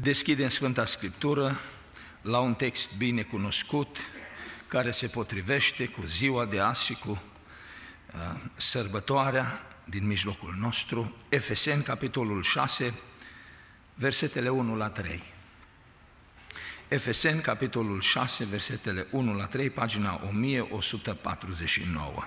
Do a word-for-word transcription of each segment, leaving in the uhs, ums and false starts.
Deschidem Sfânta Scriptură la un text bine cunoscut, care se potrivește cu ziua de azi și cu uh, sărbătoarea din mijlocul nostru, Efeseni, capitolul șase, versetele unu la trei. Efeseni, capitolul șase, versetele unu la trei, pagina o mie o sută patruzeci și nouă.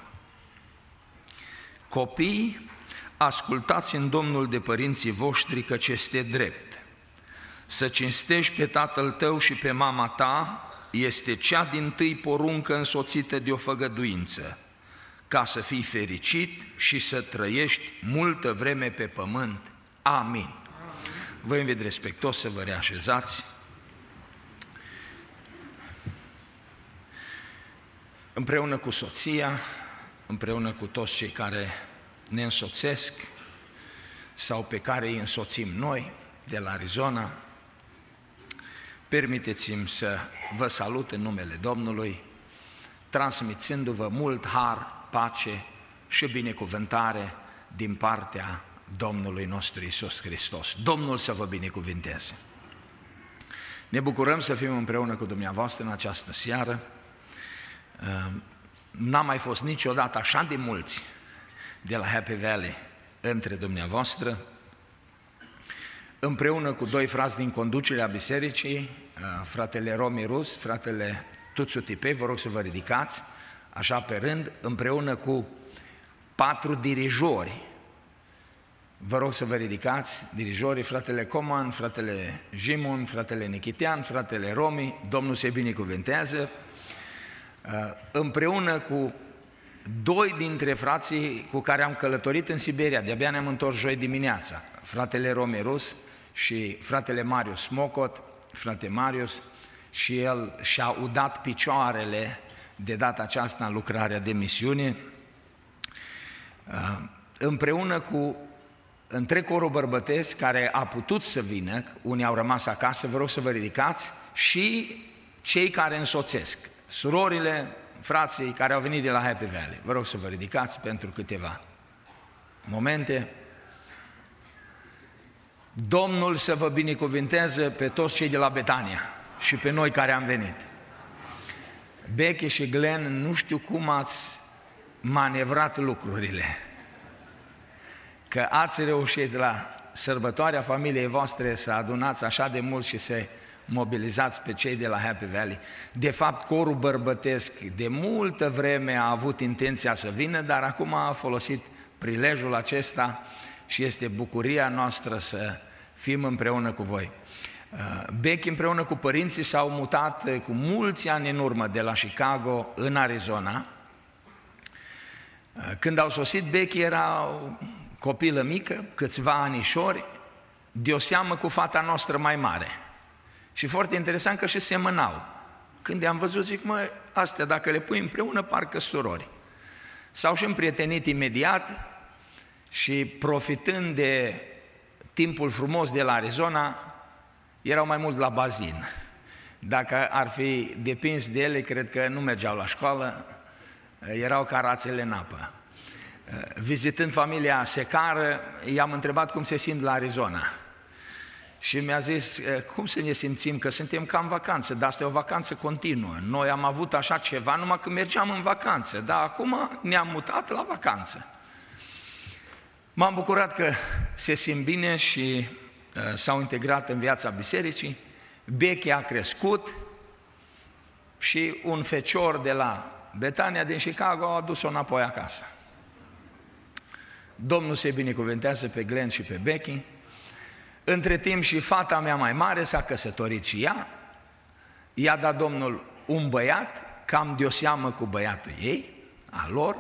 Copii, ascultați în Domnul de părinții voștri, căci este drept. Să cinstești pe tatăl tău și pe mama ta este cea dintâi poruncă însoțită de o făgăduință, ca să fii fericit și să trăiești multă vreme pe pământ. Amin. Vă invit respectos să vă reașezați. Împreună cu soția, împreună cu toți cei care ne însoțesc sau pe care îi însoțim noi de la Arizona, permiteți-mi să vă salut în numele Domnului, transmițându-vă mult har, pace și binecuvântare din partea Domnului nostru Iisus Hristos. Domnul să vă binecuvinteze! Ne bucurăm să fim împreună cu dumneavoastră în această seară. N-a mai fost niciodată așa de mulți de la Happy Valley între dumneavoastră. Împreună cu doi frați din conducerea bisericii, fratele Romi Rus, fratele Tuțu Tipei, vă rog să vă ridicați, așa pe rând, împreună cu patru dirijori, vă rog să vă ridicați, dirijorii, fratele Coman, fratele Jimon, fratele Nichitean, fratele Romi, Domnul se binecuvintează, împreună cu doi dintre frații cu care am călătorit în Siberia, de-abia ne-am întors joi dimineața, fratele Romi Rus și fratele Marius Smocot, frate Marius, și el și-a udat picioarele de data aceasta în lucrarea de misiune, împreună cu întreg corul bărbătesc care a putut să vină, unii au rămas acasă, vă rog să vă ridicați, și cei care însoțesc, surorile, frații care au venit de la Happy Valley, vă rog să vă ridicați pentru câteva momente. Domnul să vă binecuvinteze pe toți cei de la Betania și pe noi care am venit. Becky și Glenn, nu știu cum ați manevrat lucrurile, că ați reușit la sărbătoarea familiei voastre să adunați așa de mult și să mobilizați pe cei de la Happy Valley. De fapt, corul bărbătesc de multă vreme a avut intenția să vină, dar acum a folosit prilejul acesta și este bucuria noastră să fim împreună cu voi. Becky împreună cu părinții s-au mutat cu mulți ani în urmă de la Chicago în Arizona. Când au sosit, Becky era o copilă mică, câțiva anișori, de o seamă cu fata noastră mai mare. Și foarte interesant că și semănau. Când i-am văzut, zic, mă, astea dacă le pui împreună, parcă surori. S-au și împrietenit imediat și profitând de timpul frumos de la Arizona, erau mai mult la bazin. Dacă ar fi depins de ele, cred că nu mergeau la școală, erau ca rațele în apă. Vizitând familia Secară, i-am întrebat cum se simt la Arizona. Și mi-a zis, cum să ne simțim, că suntem ca în vacanță, dar asta e o vacanță continuă. Noi am avut așa ceva numai când mergeam în vacanță, dar acum ne-am mutat la vacanță. M-am bucurat că se simt bine și uh, s-au integrat în viața bisericii. Becky a crescut și un fecior de la Betania din Chicago a adus-o înapoi acasă. Domnul se binecuvintează pe Glenn și pe Becky. Între timp și fata mea mai mare s-a căsătorit și ea. I-a dat Domnul un băiat, cam de-o seamă cu băiatul ei, a lor.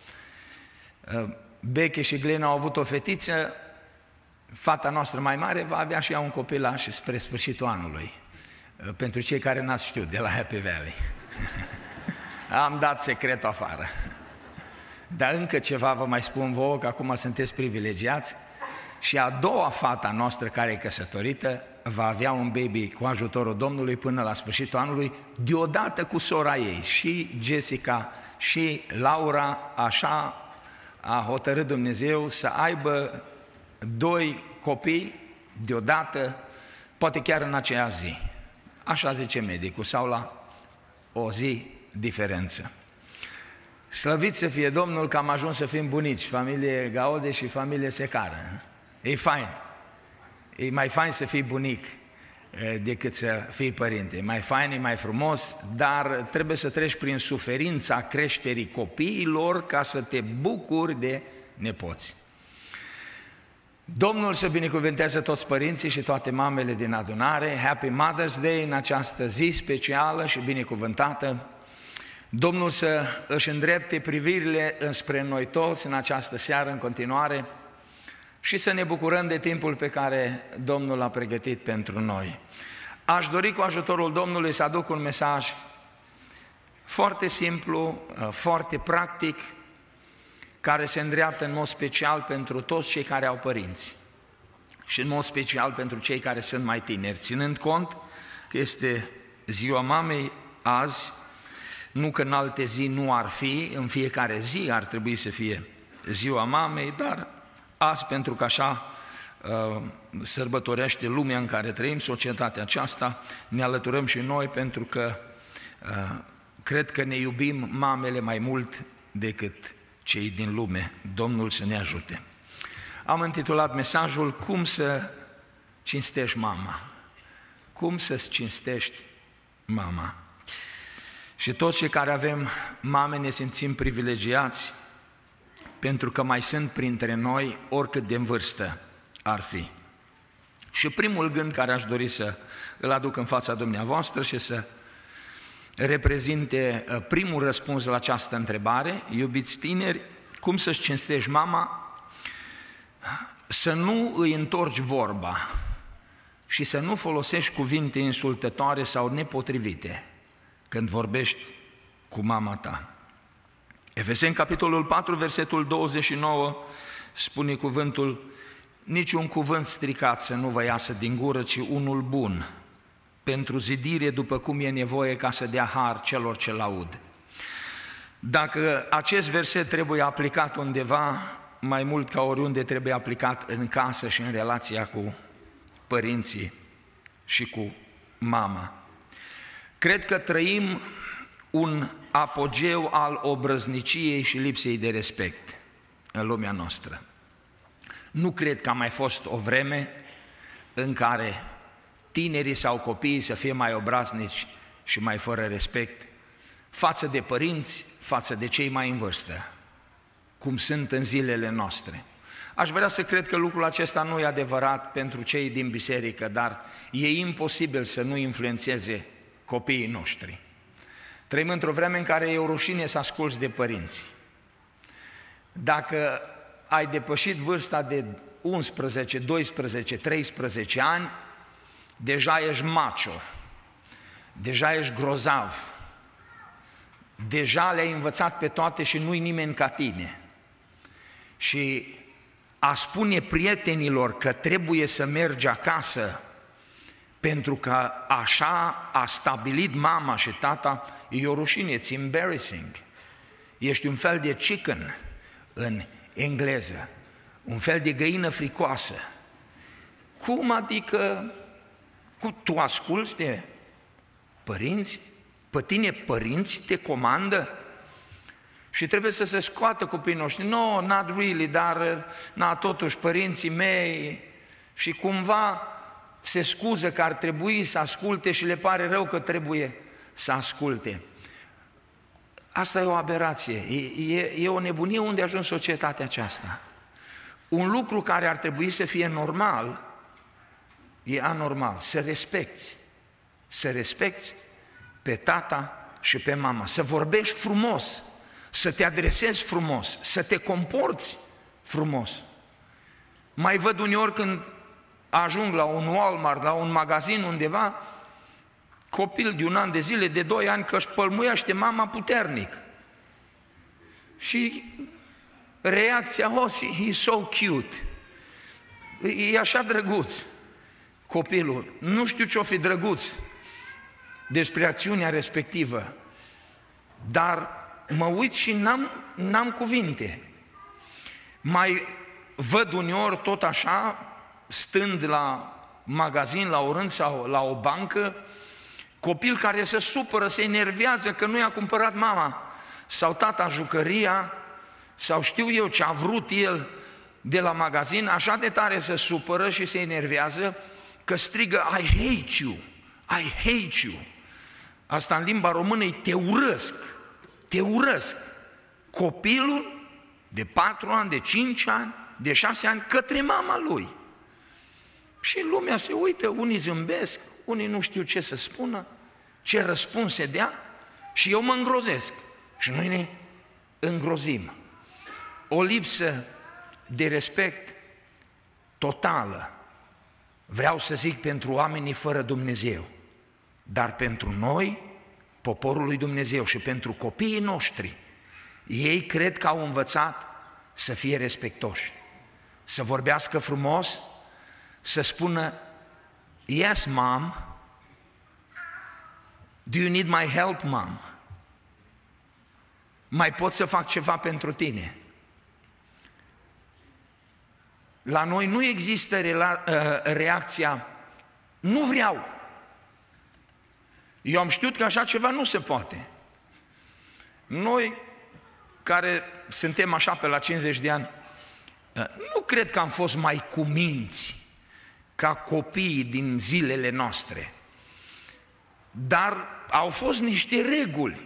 Becky și Glenn au avut o fetiță, fata noastră mai mare va avea și ea un copilaș spre sfârșitul anului. Pentru cei care n-ați știut, de la Happy Valley. Am dat secretul afară. Dar încă ceva vă mai spun vouă, că acum sunteți privilegiați. Și a doua fata noastră care e căsătorită va avea un baby cu ajutorul Domnului până la sfârșitul anului, deodată cu sora ei, și Jessica și Laura, așa a hotărât Dumnezeu să aibă doi copii deodată poate chiar în aceea zi. Așa zice medicul, sau la o zi diferență. Slăvit să fie Domnul că am ajuns să fim bunici, familie Gaude și familie Secară. E fain. E mai fain să fii bunic decât să fii părinte. E mai fain, e mai frumos, dar trebuie să treci prin suferința creșterii copiilor ca să te bucuri de nepoți. Domnul să binecuvânteze toți părinții și toate mamele din adunare. Happy Mother's Day în această zi specială și binecuvântată. Domnul să își îndrepte privirile înspre noi toți în această seară în continuare și să ne bucurăm de timpul pe care Domnul l-a pregătit pentru noi. Aș dori cu ajutorul Domnului să aduc un mesaj foarte simplu, foarte practic, care se îndreaptă în mod special pentru toți cei care au părinți și în mod special pentru cei care sunt mai tineri, ținând cont că este ziua mamei azi, nu că în alte zi nu ar fi, în fiecare zi ar trebui să fie ziua mamei, dar azi, pentru că așa uh, sărbătorește lumea în care trăim, societatea aceasta, ne alăturăm și noi pentru că uh, cred că ne iubim mamele mai mult decât cei din lume. Domnul să ne ajute. Am intitulat mesajul Cum să cinstești mama. Cum să-ți cinstești mama. Și toți cei care avem mame ne simțim privilegiați pentru că mai sunt printre noi oricât de în vârstă ar fi. Și primul gând care aș dori să îl aduc în fața dumneavoastră și să reprezinte primul răspuns la această întrebare, iubiți tineri, cum să-și cinstești mama, să nu îi întorci vorba și să nu folosești cuvinte insultătoare sau nepotrivite când vorbești cu mama ta. Efeseni, capitolul patru, versetul douăzeci și nouă, spune cuvântul: niciun cuvânt stricat să nu vă iasă din gură, ci unul bun, pentru zidire după cum e nevoie, ca să dea har celor ce laud. Dacă acest verset trebuie aplicat undeva, mai mult ca oriunde trebuie aplicat în casă și în relația cu părinții și cu mama. Cred că trăim un apogeu al obrăzniciei și lipsei de respect în lumea noastră. Nu cred că a mai fost o vreme în care tinerii sau copiii să fie mai obraznici și mai fără respect față de părinți, față de cei mai în vârstă, cum sunt în zilele noastre. Aș vrea să cred că lucrul acesta nu e adevărat pentru cei din biserică, dar e imposibil să nu influențeze copiii noștri. Trăim într-o vreme în care e o rușine să asculți de părinți. Dacă ai depășit vârsta de unsprezece, doisprezece, treisprezece ani, deja ești macho, deja ești grozav, deja le-ai învățat pe toate și nu-i nimeni ca tine. Și a spune prietenilor că trebuie să mergi acasă pentru că așa a stabilit mama și tata, e o rușine, it's embarrassing. Ești un fel de chicken în engleză, un fel de găină fricoasă. Cum adică cu, tu asculți de părinți? Pe tine părinții te comandă? Și trebuie să se scoată copiii noștri. No, not really, dar na, totuși părinții mei, și cumva se scuză că ar trebui să asculte și le pare rău că trebuie să asculte. Asta e o aberație, e, e, e o nebunie unde a ajuns societatea aceasta. Un lucru care ar trebui să fie normal, e anormal, să respecti, să respecti pe tata și pe mama, să vorbești frumos, să te adresezi frumos, să te comporți frumos. Mai văd uneori când ajung la un Walmart, la un magazin undeva, copil de un an de zile, de doi ani, că își pălmuiește mama puternic. Și reacția, oh, he's so cute. E așa drăguț copilul. Nu știu ce-o fi drăguț despre acțiunea respectivă, dar mă uit și n-am, n-am cuvinte. Mai văd uneori tot așa, stând la magazin, la o rând sau la o bancă, copil care se supără, se enervează că nu i-a cumpărat mama sau tata jucăria, sau știu eu ce a vrut el de la magazin, așa de tare se supără și se enervează că strigă I hate you, I hate you. Asta în limba română e te urăsc, te urăsc. Copilul de patru ani, de cinci ani, de șase ani, către mama lui. Și lumea se uită, unii zâmbesc, unii nu știu ce să spună, ce răspuns se dea și eu mă îngrozesc. Și noi ne îngrozim. O lipsă de respect totală, vreau să zic, pentru oamenii fără Dumnezeu, dar pentru noi, poporul lui Dumnezeu, și pentru copiii noștri, ei cred că au învățat să fie respectoși, să vorbească frumos, să spună yes, mom, do you need my help, mom? Mai pot să fac ceva pentru tine? La noi nu există reacția nu vreau. Eu am știut că așa ceva nu se poate. Noi, care suntem așa pe la cincizeci de ani, nu cred că am fost mai cuminți ca copiii din zilele noastre, dar au fost niște reguli.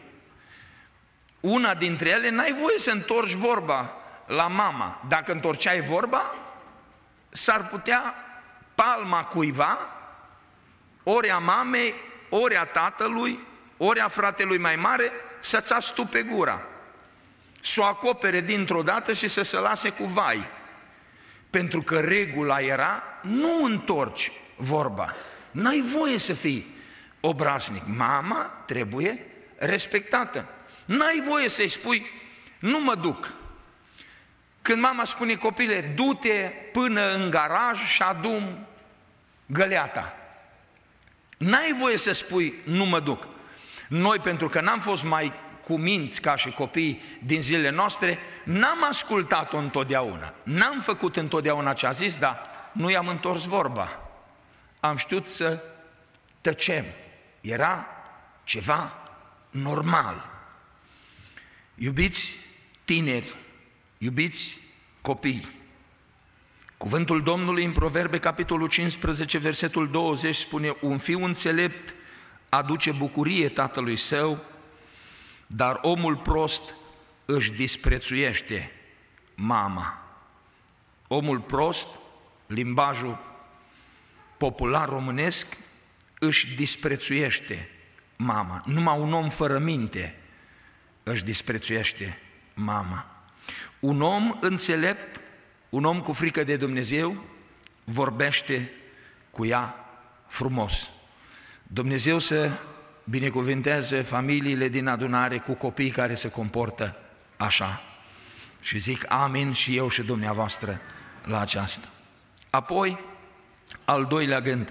Una dintre ele, n-ai voie să întorci vorba la mama. Dacă întorceai vorba, s-ar putea palma cuiva, ori a mamei, ori a tatălui, ori a fratelui mai mare, să-ți astupe gura, să o acopere dintr-o dată și să se lase cu vai. Pentru că regula era, nu întorci vorba, n-ai voie să fii obraznic. Mama trebuie respectată. N-ai voie să-i spui, nu mă duc. Când mama spune, copile, du-te până în garaj și adu-mi găleata. N-ai voie să spui, nu mă duc. Noi, pentru că n-am fost mai cuminți ca și copii din zilele noastre, n-am ascultat-o întotdeauna. N-am făcut întotdeauna ce a zis, dar nu i-am întors vorba. Am știut să tăcem. Era ceva normal. Iubiți tineri, iubiți copii, cuvântul Domnului în Proverbe, capitolul cincisprezece, versetul douăzeci, spune: un fiu înțelept aduce bucurie tatălui său, dar omul prost își disprețuiește mama. Omul prost, limbajul popular românesc, își disprețuiește mama. Numai un om fără minte își disprețuiește mama. Un om înțelept, un om cu frică de Dumnezeu, vorbește cu ea frumos. Dumnezeu să binecuvânteze familiile din adunare cu copii care se comportă așa. Și zic amin și eu și dumneavoastră la aceasta. Apoi, al doilea gând.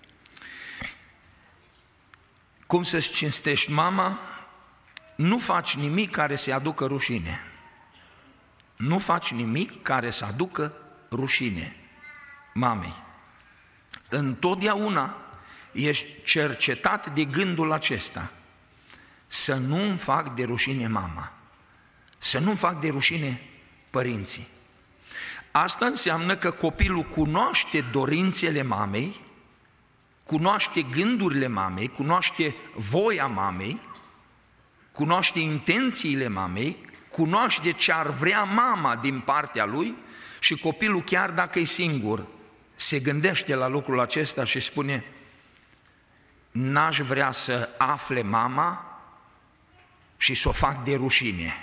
Cum să-ți cinstești mama? Nu faci nimic care să-i aducă rușine. Nu faci nimic care să aducă rușine mamei. Întotdeauna ești cercetat de gândul acesta, să nu-mi fac de rușine mama, să nu-mi fac de rușine părinții. Asta înseamnă că copilul cunoaște dorințele mamei, cunoaște gândurile mamei, cunoaște voia mamei, cunoaște intențiile mamei, cunoaște ce ar vrea mama din partea lui și copilul, chiar dacă e singur, se gândește la lucrul acesta și spune: n-aș vrea să afle mama și să o fac de rușine.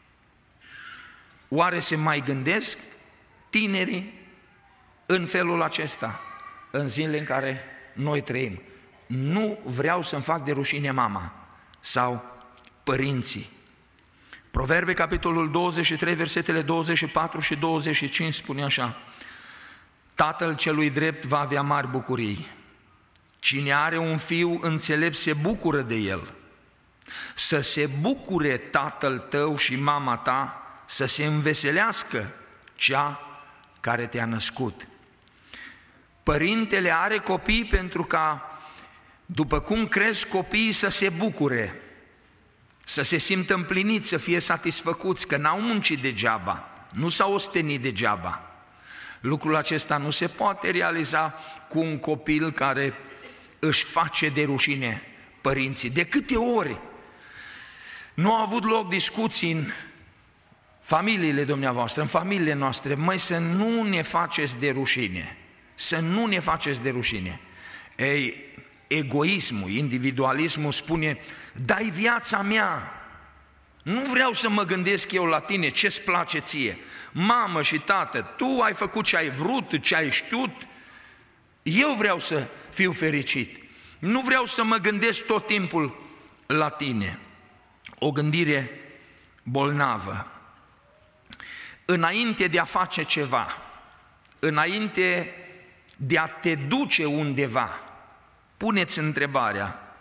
Oare se mai gândesc tinerii în felul acesta, în zilele în care noi trăim? Nu vreau să-mi fac de rușine mama sau părinții. Proverbe, capitolul douăzeci și trei, versetele douăzeci și patru și douăzeci și cinci spune așa: tatăl celui drept va avea mari bucurii. Cine are un fiu înțelept se bucură de el. Să se bucure tatăl tău și mama ta, să se înveselească cea care te-a născut. Părintele are copii pentru ca, după cum cresc copiii, să se bucure, să se simtă împliniți, să fie satisfăcuți, că n-au muncit degeaba, nu s-au ostenit degeaba. Lucrul acesta nu se poate realiza cu un copil care își face de rușine părinții. De câte ori nu au avut loc discuții în familiile dumneavoastră, în familiile noastre, măi, să nu ne faceți de rușine, să nu ne faceți de rușine. Ei, egoismul, individualismul spune, dai viața mea, nu vreau să mă gândesc eu la tine, ce-ți place ție. Mamă și tată, tu ai făcut ce ai vrut, ce ai știut, eu vreau să fiu fericit. Nu vreau să mă gândesc tot timpul la tine. O gândire bolnavă. Înainte de a face ceva, înainte de a te duce undeva, puneți întrebarea,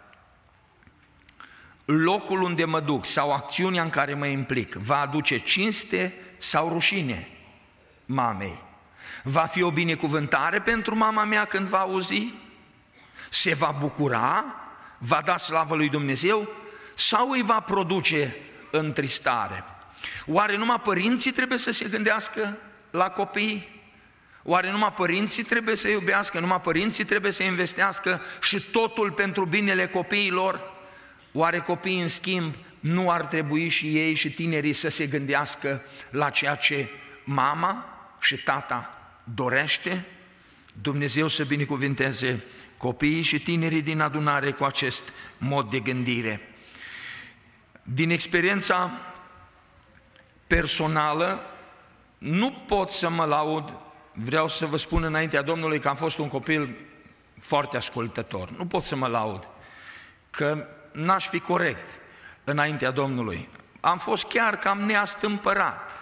locul unde mă duc sau acțiunea în care mă implic va aduce cinste sau rușine mamei? Va fi o binecuvântare pentru mama mea când va auzi? Se va bucura? Va da slavă lui Dumnezeu? Sau îi va produce întristare? Oare numai părinții trebuie să se gândească la copii? Oare numai părinții trebuie să iubească? Numai părinții trebuie să investească și totul pentru binele copiilor? Oare copiii, în schimb, nu ar trebui și ei și tinerii să se gândească la ceea ce mama și tata dorește? Dumnezeu să binecuvinteze copiii și tinerii din adunare cu acest mod de gândire. Din experiența personală, nu pot să mă laud, vreau să vă spun înaintea Domnului că am fost un copil foarte ascultător. Nu pot să mă laud, că n-aș fi corect înaintea Domnului. Am fost chiar cam neastâmpărat.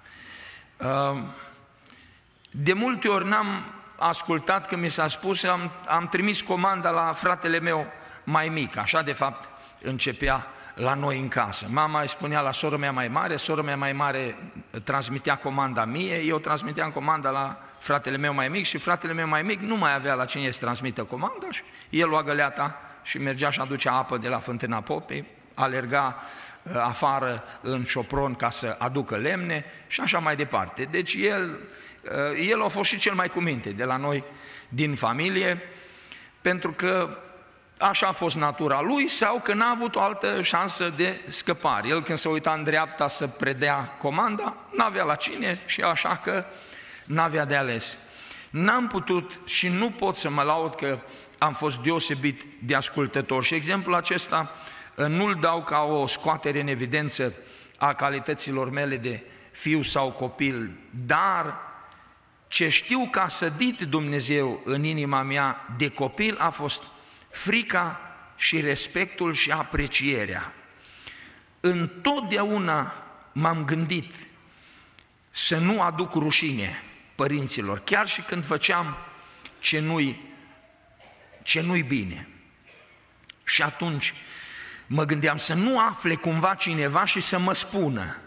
De multe ori n-am ascultat când mi s-a spus, am, am trimis comanda la fratele meu mai mic, așa de fapt începea la noi în casă. Mama îi spunea la sora mea mai mare, sora mea mai mare transmitea comanda mie, eu transmiteam comanda la fratele meu mai mic și fratele meu mai mic nu mai avea la cine să transmită comanda și el lua găleata și mergea și aducea apă de la fântâna popei, alerga afară în șopron ca să aducă lemne și așa mai departe. Deci el, el a fost și cel mai cu minte de la noi din familie, pentru că așa a fost natura lui sau că n-a avut o altă șansă de scăpare. El când se uita în dreapta să predea comanda, n-avea la cine și așa că n-avea de ales. N-am putut și nu pot să mă laud că am fost deosebit de ascultător și exemplul acesta nu-l dau ca o scoatere în evidență a calităților mele de fiu sau copil, dar ce știu că a sădit Dumnezeu în inima mea de copil a fost frica și respectul și aprecierea. Întotdeauna m-am gândit să nu aduc rușine părinților, chiar și când făceam ce nu-i, ce nu-i bine. Și atunci mă gândeam să nu afle cumva cineva și să mă spună,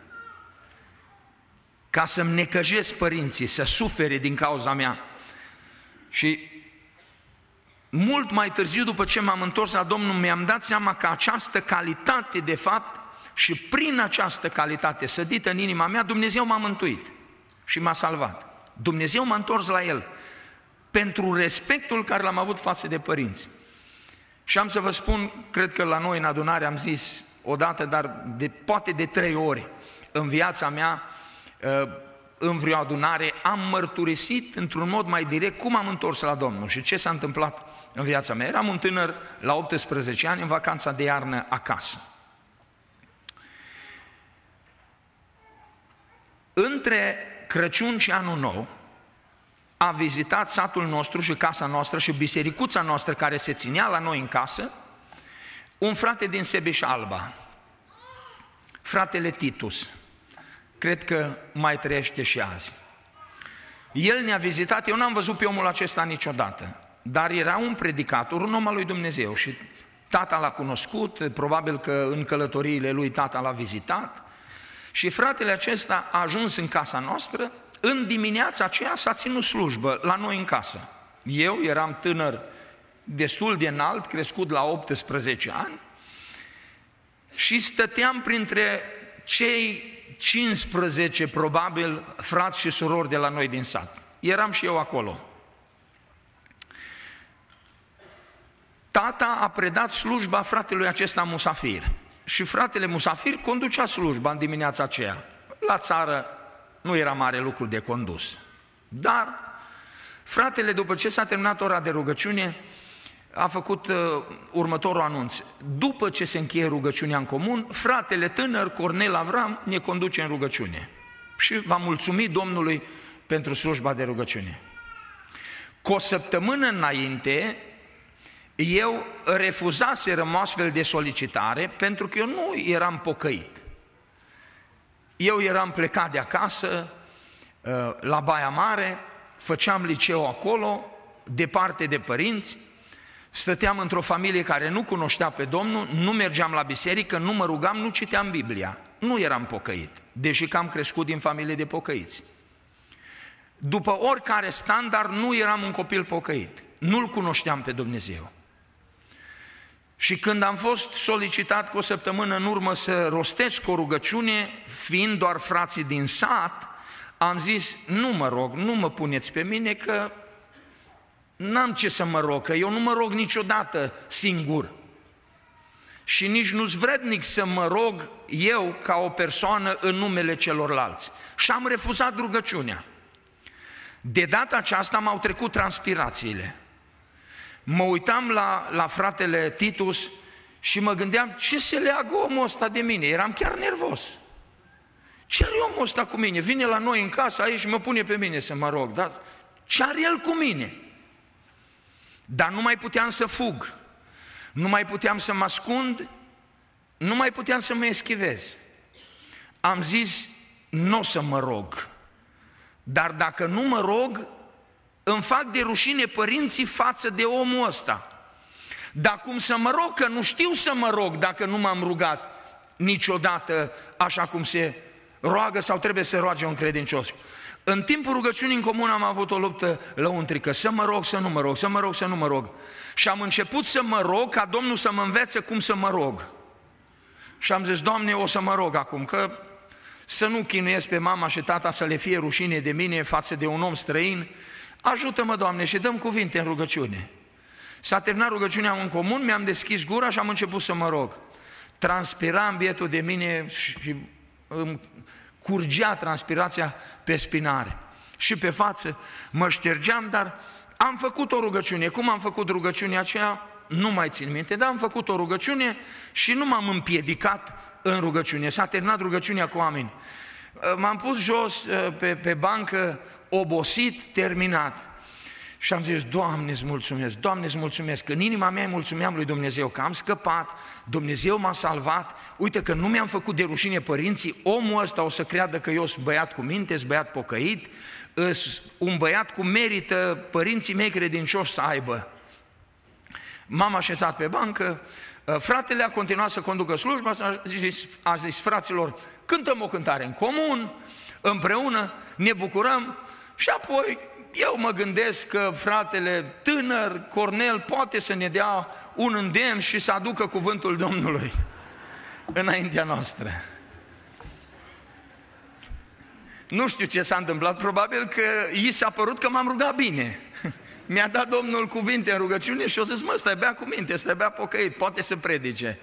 ca să-mi necăjesc părinții, să sufere din cauza mea. Și mult mai târziu, după ce m-am întors la Domnul, mi-am dat seama că această calitate, de fapt, și prin această calitate sădită în inima mea, Dumnezeu m-a mântuit și m-a salvat. Dumnezeu m-a întors la El pentru respectul care l-am avut față de părinți. Și am să vă spun, cred că la noi în adunare am zis odată, dar de, poate de trei ori în viața mea, în vreo adunare, am mărturisit într-un mod mai direct cum am întors la Domnul și ce s-a întâmplat în viața mea. Eram un tânăr la optsprezece ani în vacanța de iarnă acasă. Între Crăciun și Anul Nou a vizitat satul nostru și casa noastră și bisericuța noastră care se ținea la noi în casă un frate din Sebeș-Alba, fratele Titus. Cred că mai trăiește și azi. El ne-a vizitat, eu n-am văzut pe omul acesta niciodată, dar era un predicator, un om al lui Dumnezeu și tata l-a cunoscut, probabil că în călătoriile lui tata l-a vizitat și fratele acesta a ajuns în casa noastră, în dimineața aceea s-a ținut slujbă la noi în casă. Eu eram tânăr destul de înalt, crescut la optsprezece ani, și stăteam printre cei cincisprezece, probabil, frați și surori de la noi din sat. Eram și eu acolo. Tata a predat slujba fratelui acesta Musafir și fratele Musafir conducea slujba în dimineața aceea. La țară nu era mare lucru de condus, dar fratele, după ce s-a terminat ora de rugăciune, a făcut uh, următorul anunț. După ce se încheie rugăciunea în comun, fratele tânăr, Cornel Avram, ne conduce în rugăciune și va mulțumi Domnului pentru slujba de rugăciune. Cu o săptămână înainte, eu refuzasem o astfel de solicitare pentru că eu nu eram pocăit. Eu eram plecat de acasă, la Baia Mare, făceam liceu acolo, departe de părinți, stăteam într-o familie care nu cunoștea pe Domnul, nu mergeam la biserică, nu mă rugam, nu citeam Biblia. Nu eram pocăit, deși că am crescut din familie de pocăiți. După oricare standard, nu eram un copil pocăit, nu-L cunoșteam pe Dumnezeu. Și când am fost solicitat cu o săptămână în urmă să rostesc o rugăciune, fiind doar frații din sat, am zis, nu mă rog, nu mă puneți pe mine că n-am ce să mă rog, că eu nu mă rog niciodată singur. Și nici nu-s vrednic să mă rog eu ca o persoană în numele celorlalți. Și am refuzat rugăciunea. De data aceasta m-au trecut transpirațiile. Mă uitam la, la fratele Titus și mă gândeam, ce se leagă omul ăsta de mine? Eram chiar nervos. Ce are omul ăsta cu mine? Vine la noi în casă aici și mă pune pe mine să mă rog, dar ce are el cu mine? Dar nu mai puteam să fug, nu mai puteam să mă ascund, nu mai puteam să mă eschivez. Am zis, nu o să mă rog, dar dacă nu mă rog, îmi fac de rușine părinții față de omul ăsta. Dar cum să mă rog, că nu știu să mă rog dacă nu m-am rugat niciodată așa cum se roagă sau trebuie să roage un credincios. În timpul rugăciunii în comun am avut o luptă lăuntrică, să mă rog, să nu mă rog, să mă rog, să nu mă rog. Și am început să mă rog ca Domnul să mă învețe cum să mă rog. Și am zis, Doamne, o să mă rog acum, că să nu chinuiesc pe mama și tata să le fie rușine de mine față de un om străin. Ajută-mă, Doamne, și dăm cuvinte în rugăciune. S-a terminat rugăciunea în comun, mi-am deschis gura și am început să mă rog. Transpiram bietul de mine și îmi curgea transpirația pe spinare și pe față, mă ștergeam, dar am făcut o rugăciune. Cum am făcut rugăciunea aceea? Nu mai țin minte, dar am făcut o rugăciune și nu m-am împiedicat în rugăciune. S-a terminat rugăciunea cu amin. M-am pus jos pe, pe bancă, obosit, terminat. Și am zis, Doamne, îți mulțumesc, Doamne, îți mulțumesc. În inima mea îi mulțumeam lui Dumnezeu că am scăpat, Dumnezeu m-a salvat, uite că nu mi-am făcut de rușine părinții, omul ăsta o să creadă că eu sunt băiat cu minte, sunt băiat pocăit, sunt un băiat cu merită părinții mei credincioși să aibă. M-am așezat pe bancă, fratele a continuat să conducă slujba, a zis, a zis fraților, cântăm o cântare în comun, împreună, ne bucurăm și apoi eu mă gândesc că fratele tânăr, Cornel, poate să ne dea un îndemn și să aducă cuvântul Domnului înaintea noastră. Nu știu ce s-a întâmplat, probabil că i s-a părut că m-am rugat bine. Mi-a dat Domnul cuvinte în rugăciune și o zis, mă, stai bea cu minte, stai bea pocăit, poate să predice.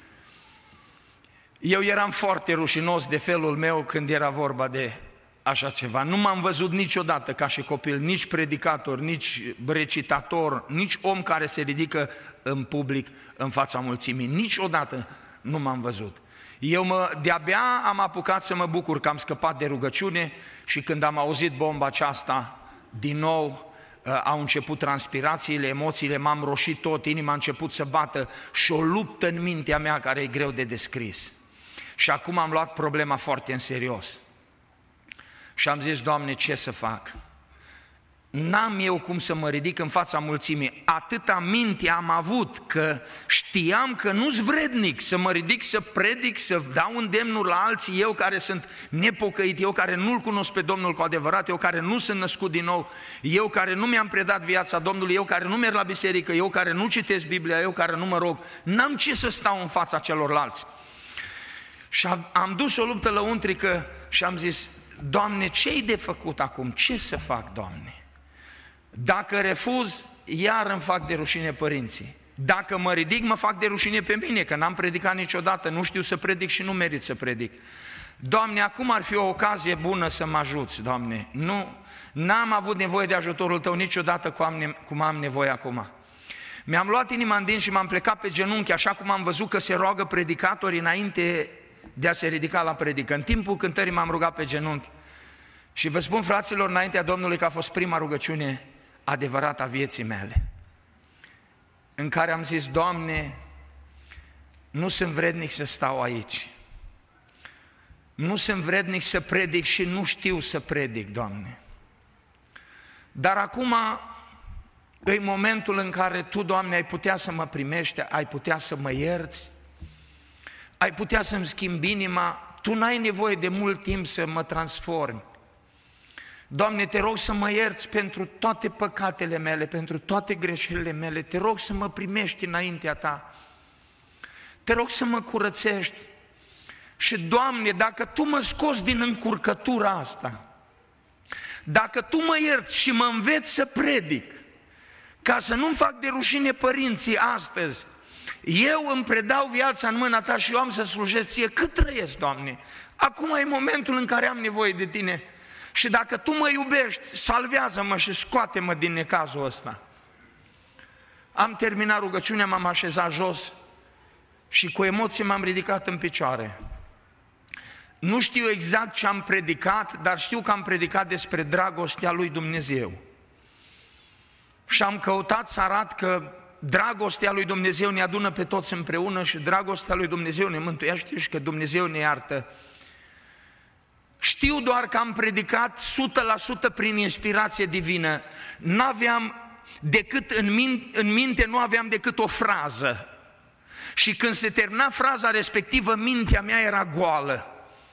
Eu eram foarte rușinos de felul meu când era vorba de așa ceva. Nu m-am văzut niciodată ca și copil, nici predicator, nici recitator, nici om care se ridică în public în fața mulțimii. Niciodată nu m-am văzut. Eu mă, de-abia am apucat să mă bucur că am scăpat de rugăciune și când am auzit bomba aceasta, din nou au început transpirațiile, emoțiile, m-am roșit tot, inima a început să bată și o luptă în mintea mea care e greu de descris. Și acum am luat problema foarte în serios. Și am zis, Doamne, ce să fac? n-am eu cum să mă ridic în fața mulțimii. Atâta minte am avut că știam că nu-s vrednic să mă ridic, să predic, să dau îndemnuri la alții, eu care sunt nepocăit, eu care nu-L cunosc pe Domnul cu adevărat, eu care nu sunt născut din nou, eu care nu mi-am predat viața Domnului, eu care nu merg la biserică, eu care nu citesc Biblia, eu care nu mă rog, n-am ce să stau în fața celorlalți. Și am dus o luptă lăuntrică și am zis: Doamne, ce-i de făcut acum? Ce să fac, Doamne? Dacă refuz, iar îmi fac de rușine părinții. Dacă mă ridic, mă fac de rușine pe mine, că n-am predicat niciodată, nu știu să predic și nu merit să predic. Doamne, acum ar fi o ocazie bună să mă ajuți, Doamne. Nu, n-am avut nevoie de ajutorul Tău niciodată cum am nevoie acum. Mi-am luat inima în dinți și m-am plecat pe genunchi, așa cum am văzut că se roagă predicatorii înainte de a se ridica la predică. În timpul cântării m-am rugat pe genunchi. Și vă spun, fraților, înaintea Domnului, că a fost prima rugăciune adevărată a vieții mele, în care am zis: Doamne, nu sunt vrednic să stau aici, nu sunt vrednic să predic și nu știu să predic, Doamne. Dar acum e momentul în care Tu, Doamne, ai putea să mă primești, ai putea să mă ierți, ai putea să-mi schimbi inima. Tu n-ai nevoie de mult timp să mă transformi. Doamne, Te rog să mă ierți pentru toate păcatele mele, pentru toate greșelile mele, Te rog să mă primești înaintea Ta, Te rog să mă curățești. Și, Doamne, dacă Tu mă scoți din încurcătura asta, dacă Tu mă ierți și mă înveți să predic, ca să nu-mi fac de rușine părinții astăzi, eu îmi predau viața în mâna Ta și eu am să slujesc Ție cât trăiesc, Doamne. Acum e momentul în care am nevoie de Tine. Și dacă Tu mă iubești, salvează-mă și scoate-mă din necazul ăsta. Am terminat rugăciunea, m-am așezat jos și cu emoție m-am ridicat în picioare. Nu știu exact ce am predicat, dar știu că am predicat despre dragostea lui Dumnezeu. Și am căutat să arăt că dragostea lui Dumnezeu ne adună pe toți împreună și dragostea lui Dumnezeu ne mântuiește și că Dumnezeu ne iartă. Știu doar că am predicat o sută la sută prin inspirație divină. N-aveam decât în minte, în minte nu aveam decât o frază. Și când se termina fraza respectivă, mintea mea era goală.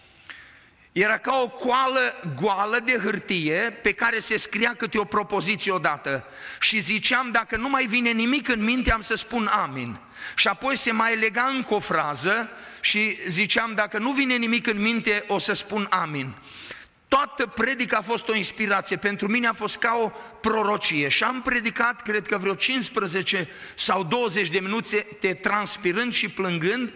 Era ca o coală goală de hârtie pe care se scria câte o propoziție odată. Și ziceam, dacă nu mai vine nimic în minte, am să spun amin. Și apoi se mai lega încă o frază și ziceam, dacă nu vine nimic în minte, o să spun amin. Toată predica a fost o inspirație, pentru mine a fost ca o prorocie și am predicat, cred că vreo cincisprezece sau douăzeci de minute, te transpirând și plângând.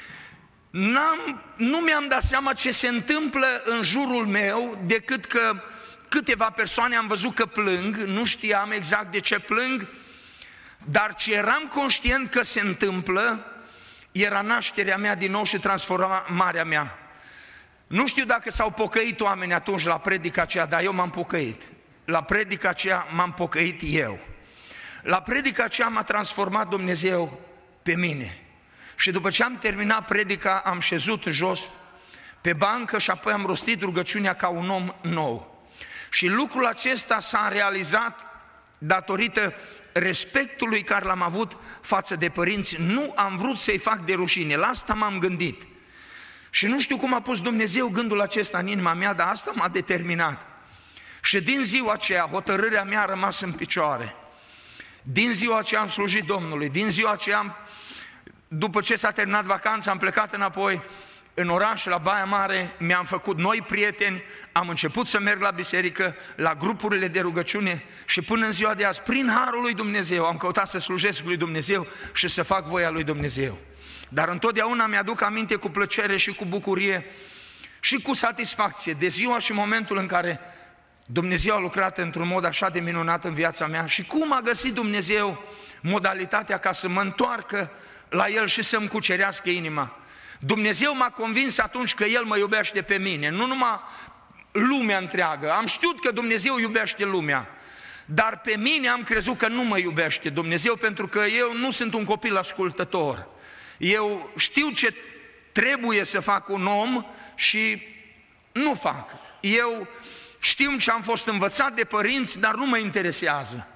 N-am, nu mi-am dat seama ce se întâmplă în jurul meu, decât că câteva persoane am văzut că plâng, nu știam exact de ce plâng, dar ce eram conștient că se întâmplă era nașterea mea din nou și transformarea mea. Nu știu dacă s-au pocăit oamenii atunci la predica aceea, dar eu m-am pocăit. La predica aceea m-am pocăit eu. La predica aceea m-a transformat Dumnezeu pe mine. Și după ce am terminat predica, am șezut jos pe bancă și apoi am rostit rugăciunea ca un om nou. Și lucrul acesta s-a realizat datorită respectului care l-am avut față de părinți. Nu am vrut să-i fac de rușine, la asta m-am gândit. Și nu știu cum a pus Dumnezeu gândul acesta în inima mea, dar asta m-a determinat. Și din ziua aceea, hotărârea mea a rămas în picioare. Din ziua aceea am slujit Domnului, din ziua aceea am... După ce s-a terminat vacanța, am plecat înapoi în oraș, la Baia Mare, mi-am făcut noi prieteni, am început să merg la biserică, la grupurile de rugăciune și până în ziua de azi, prin harul lui Dumnezeu, am căutat să slujesc lui Dumnezeu și să fac voia lui Dumnezeu. Dar întotdeauna mi-aduc aminte cu plăcere și cu bucurie și cu satisfacție de ziua și momentul în care Dumnezeu a lucrat într-un mod așa de minunat în viața mea și cum a găsit Dumnezeu modalitatea ca să mă întoarcă la El și să-mi cucerească inima. Dumnezeu m-a convins atunci că El mă iubește pe mine, nu numai lumea întreagă. Am știut că Dumnezeu iubește lumea, dar pe mine am crezut că nu mă iubește Dumnezeu, pentru că eu nu sunt un copil ascultător. Eu știu ce trebuie să fac un om și nu fac. Eu Știm ce am fost învățat de părinți, dar nu mă interesează.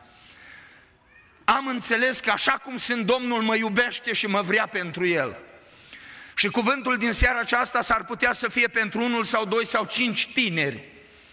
Am înțeles că așa cum sunt, Domnul mă iubește și mă vrea pentru El. Și cuvântul din seara aceasta s-ar putea să fie pentru unul sau doi sau cinci tineri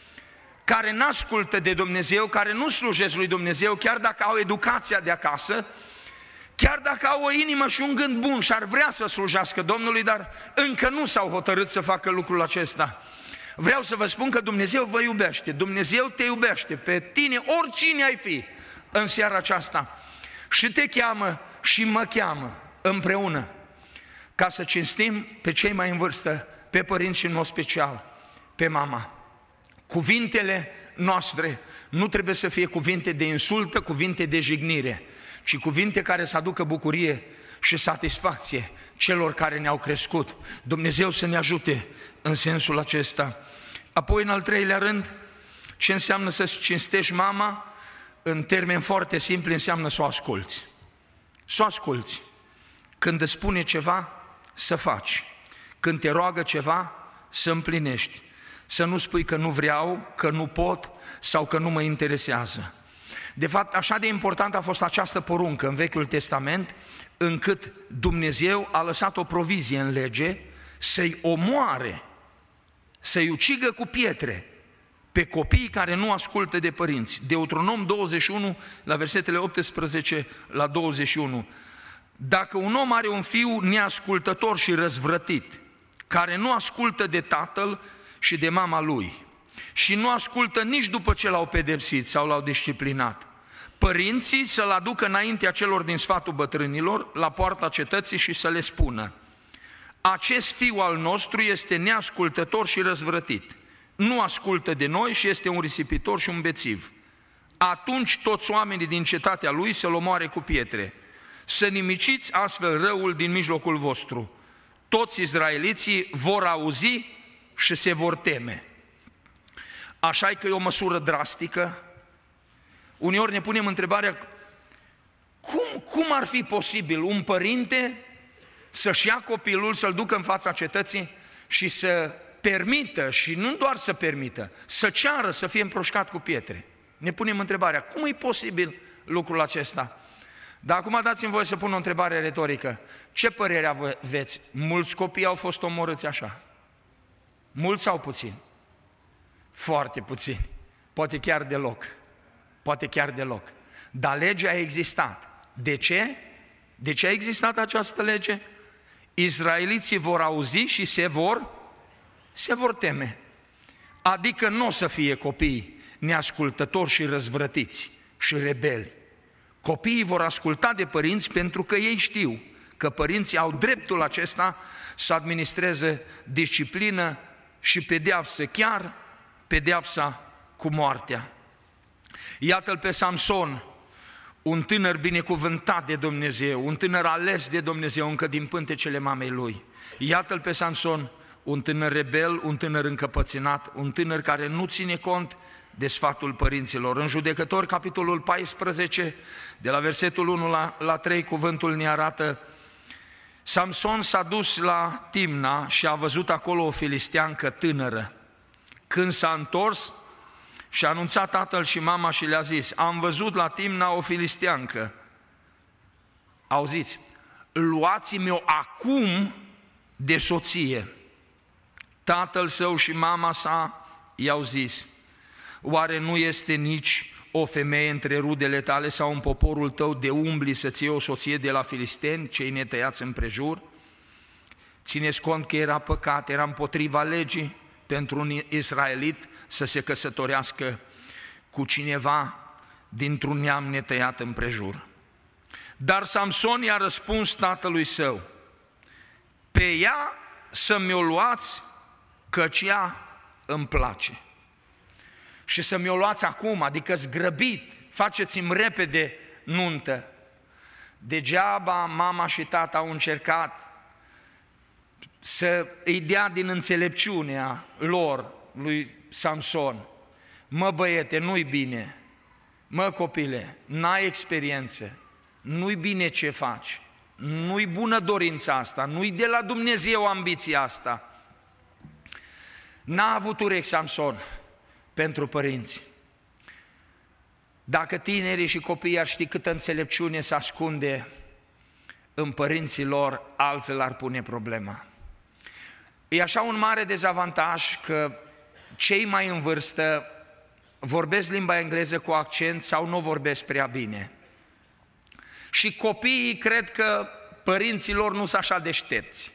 care n-ascultă de Dumnezeu, care nu slujesc lui Dumnezeu, chiar dacă au educația de acasă, chiar dacă au o inimă și un gând bun și ar vrea să slujească Domnului, dar încă nu s-au hotărât să facă lucrul acesta. Vreau să vă spun că Dumnezeu vă iubește, Dumnezeu te iubește, pe tine, oricine ai fi în seara aceasta, și te cheamă și mă cheamă împreună ca să cinstim pe cei mai în vârstă, pe părinți și în mod special pe mama. Cuvintele noastre nu trebuie să fie cuvinte de insultă, cuvinte de jignire, ci cuvinte care să aducă bucurie și satisfacție celor care ne-au crescut. Dumnezeu să ne ajute în sensul acesta. Apoi, în al treilea rând, ce înseamnă să cinstești mama? În termeni foarte simpli, înseamnă să o asculți. Să o asculți. Când îți spune ceva, să faci. Când te roagă ceva, să împlinești. Să nu spui că nu vreau, că nu pot sau că nu mă interesează. De fapt, așa de important a fost această poruncă în Vechiul Testament, încât Dumnezeu a lăsat o provizie în lege să-i omoare, să-i ucigă cu pietre pe copiii care nu ascultă de părinți. Deuteronom douăzeci și unu, la versetele optsprezece la douăzeci și unu. Dacă un om are un fiu neascultător și răzvrătit, care nu ascultă de tatăl și de mama lui și nu ascultă nici după ce l-au pedepsit sau l-au disciplinat, părinții să-l aducă înaintea celor din sfatul bătrânilor la poarta cetății și să le spună: acest fiu al nostru este neascultător și răzvrătit, nu ascultă de noi și este un risipitor și un bețiv. Atunci toți oamenii din cetatea lui să-l omoare cu pietre. Să nimiciți astfel răul din mijlocul vostru. Toți izraeliții vor auzi și se vor teme. Așa că e o măsură drastică. Uneori ne punem întrebarea, cum, cum ar fi posibil un părinte să-și ia copilul, să-l ducă în fața cetății și să permită, și nu doar să permită, să ceară să fie împroșcat cu pietre? Ne punem întrebarea, cum e posibil lucrul acesta? Dar acum dați-mi voie să pun o întrebare retorică. Ce părere aveți? Mulți copii au fost omorâți așa? Mulți sau puțini? Foarte puțini. Poate chiar deloc. Poate chiar deloc. Dar legea a existat. De ce? De ce a existat această lege? Izraeliții vor auzi și se vor, se vor teme. Adică nu o să fie copii neascultători și răzvrătiți și rebeli. Copiii vor asculta de părinți pentru că ei știu că părinții au dreptul acesta să administreze disciplină și pedeapsă, chiar pedeapsa cu moartea. Iată-l pe Samson, un tânăr binecuvântat de Dumnezeu, un tânăr ales de Dumnezeu încă din pântecele mamei lui. Iată-l pe Samson, un tânăr rebel, un tânăr încăpățânat, un tânăr care nu ține cont de sfatul părinților. În Judecători, capitolul paisprezece, de la versetul unu la, la trei, cuvântul ne arată: Samson s-a dus la Timna și a văzut acolo o filisteancă tânără. Când s-a întors, și-a anunțat tatăl și mama și le-a zis: am văzut la Timna o filisteancă. Auziți, luați-mi-o acum de soție. Tatăl său și mama sa i-au zis: oare nu este nici o femeie între rudele tale sau în poporul tău de umbli să-ți iei o soție de la filisteni, cei netăiați împrejur? Țineți cont că era păcat, era împotriva legii pentru un israelit să se căsătorească cu cineva dintr-un neam netăiat împrejur. Dar Samson i-a răspuns tatălui său: pe ea să mi-o luați, căci ea îmi place. Și să mi-o luați acum, adică zgrăbit, faceți-mi repede nuntă. Degeaba mama și tata au încercat să îi dea din înțelepciunea lor lui Samson: mă băiete, nu-i bine, mă copile, n-ai experiență, nu-i bine ce faci, nu-i bună dorința asta, nu-i de la Dumnezeu ambiția asta. N-a avut urechi Samson, pentru părinți. Dacă tinerii și copiii ar ști câtă înțelepciune se ascunde în părinții lor, altfel ar pune problema. E așa un mare dezavantaj că cei mai în vârstă vorbesc limba engleză cu accent sau nu vorbesc prea bine. Și copiii cred că părinții lor nu sunt așa deștepți.